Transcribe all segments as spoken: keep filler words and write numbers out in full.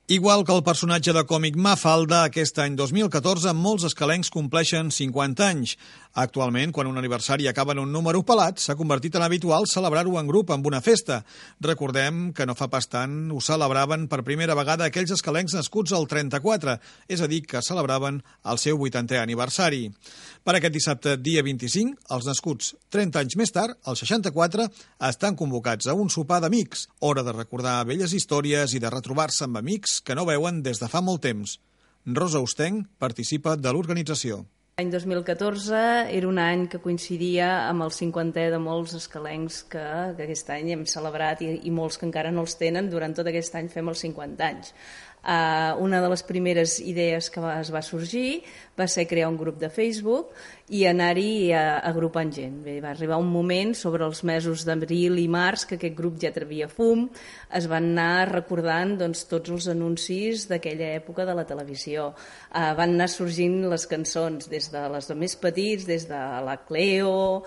Igual que el personatge de còmic Mafalda, aquest any dos mil catorze molts escalencs compleixen cinquanta anys. Actualment, quan un aniversari acaba en un número pelat, s'ha convertit en habitual celebrar-ho en grup amb una festa. Recordem que no fa pas tant ho celebraven per primera vegada aquells escalencs nascuts al trenta-quatre, és a dir, que celebraven el seu vuitantè aniversari. Per aquest dissabte, dia vint-i-cinc, els nascuts trenta anys més tard, el seixanta-quatre, estan convocats a un sopar d'amics. Hora de recordar velles històries i de retrobar-se amb amics que no veuen des de fa molt temps. Rosa Ostenc participa de l'organització. L'any dos mil catorze era un any que coincidia amb el cinquantè de molts escalencs que, que aquest any hem celebrat i, i molts que encara no els tenen. Durant tot aquest any fem els cinquanta anys. Uh, una de les primeres idees que va, es va sorgir va ser crear un grup de Facebook i anar-hi uh, agrupant gent. Bé, va arribar un moment, sobre els mesos d'abril i març, que aquest grup ja trebia fum, es van anar recordant doncs, tots els anuncis d'aquella època de la televisió. Uh, van anar sorgint les cançons, des de les de més petits, des de la Cleo,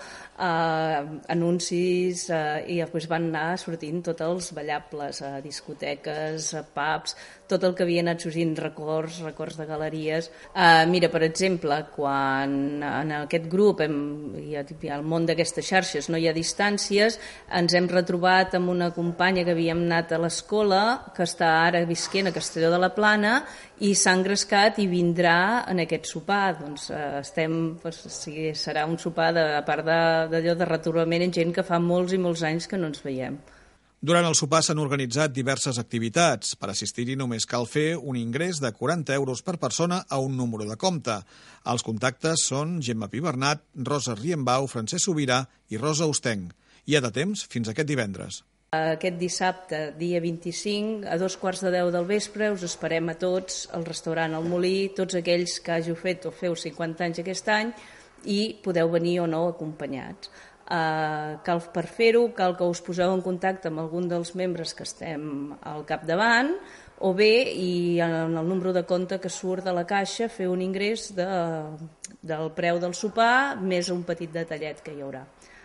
uh, anuncis, uh, i després van anar sortint tots els ballables, a uh, discoteques, a uh, pubs, tot el que havia anat sorgint, records, records de galeries. Uh, mira, per exemple, quan en aquest grup, hem, hi ha, al món d'aquestes xarxes no hi ha distàncies, ens hem retrobat amb una companya que havíem anat a l'escola, que està ara visquent a Castelló de la Plana, i s'ha engrescat i vindrà en aquest sopar. Doncs uh, estem, pues, sí, serà un sopar, de, a part d'allò de, de retrobament en gent que fa molts i molts anys que no ens veiem. Durant el sopar s'han organitzat diverses activitats. Per assistir-hi només cal fer un ingrés de quaranta euros per persona a un número de compte. Els contactes són Gemma Pibernat, Rosa Riembau, Francesc Sobirà i Rosa Ostenc. Hi ha de temps fins aquest divendres. Aquest dissabte, dia vint-i-cinc, a dos quarts de deu del vespre, us esperem a tots al restaurant El Molí, tots aquells que hàgiu fet o feu cinquanta anys aquest any i podeu venir o no acompanyats. Uh, cal per fer-ho, cal que us poseu en contacte amb algun dels membres que estem al capdavant, o bé, i en el número de compte que surt de la caixa, fer un ingrés de, del preu del sopar més un petit detallet que hi haurà.